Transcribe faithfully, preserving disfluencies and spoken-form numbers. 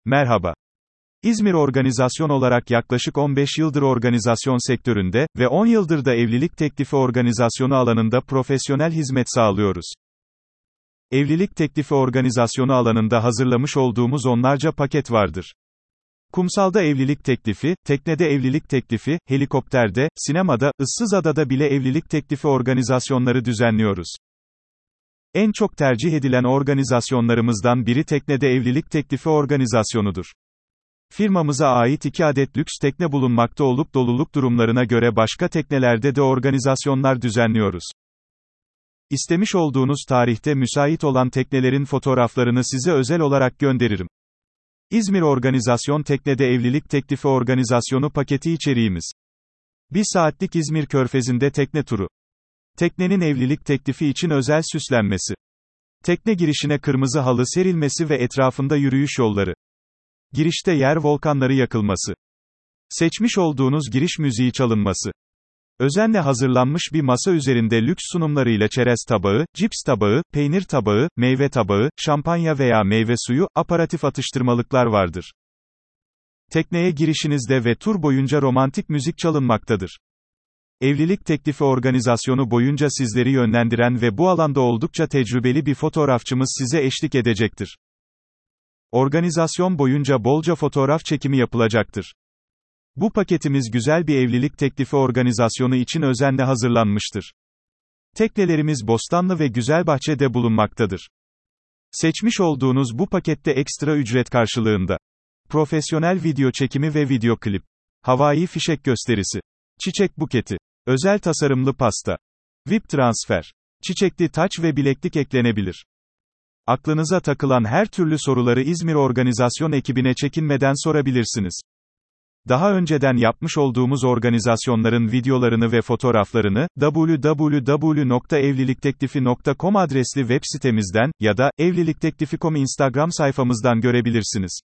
Merhaba. İzmir Organizasyon olarak yaklaşık on beş yıldır organizasyon sektöründe ve on yıldır da evlilik teklifi organizasyonu alanında profesyonel hizmet sağlıyoruz. Evlilik teklifi organizasyonu alanında hazırlamış olduğumuz onlarca paket vardır. Kumsalda evlilik teklifi, teknede evlilik teklifi, helikopterde, sinemada, ıssızadada bile evlilik teklifi organizasyonları düzenliyoruz. En çok tercih edilen organizasyonlarımızdan biri teknede evlilik teklifi organizasyonudur. Firmamıza ait iki adet lüks tekne bulunmakta olup doluluk durumlarına göre başka teknelerde de organizasyonlar düzenliyoruz. İstemiş olduğunuz tarihte müsait olan teknelerin fotoğraflarını size özel olarak gönderirim. İzmir Organizasyon Teknede Evlilik Teklifi Organizasyonu paketi içeriğimiz. Bir saatlik İzmir Körfezi'nde tekne turu. Teknenin evlilik teklifi için özel süslenmesi. Tekne girişine kırmızı halı serilmesi ve etrafında yürüyüş yolları. Girişte yer volkanları yakılması. Seçmiş olduğunuz giriş müziği çalınması. Özenle hazırlanmış bir masa üzerinde lüks sunumlarıyla çerez tabağı, cips tabağı, peynir tabağı, meyve tabağı, şampanya veya meyve suyu, aparatif atıştırmalıklar vardır. Tekneye girişinizde ve tur boyunca romantik müzik çalınmaktadır. Evlilik teklifi organizasyonu boyunca sizleri yönlendiren ve bu alanda oldukça tecrübeli bir fotoğrafçımız size eşlik edecektir. Organizasyon boyunca bolca fotoğraf çekimi yapılacaktır. Bu paketimiz güzel bir evlilik teklifi organizasyonu için özenle hazırlanmıştır. Teknelerimiz Bostanlı ve Güzelbahçe'de bulunmaktadır. Seçmiş olduğunuz bu pakette ekstra ücret karşılığında profesyonel video çekimi ve video klip, havai fişek gösterisi, çiçek buketi, özel tasarımlı pasta, V I P transfer, çiçekli taç ve bileklik eklenebilir. Aklınıza takılan her türlü soruları İzmir Organizasyon ekibine çekinmeden sorabilirsiniz. Daha önceden yapmış olduğumuz organizasyonların videolarını ve fotoğraflarını, double-u double-u double-u nokta evlilikteklifi nokta com adresli web sitemizden, ya da, evlilikteklifi nokta com Instagram sayfamızdan görebilirsiniz.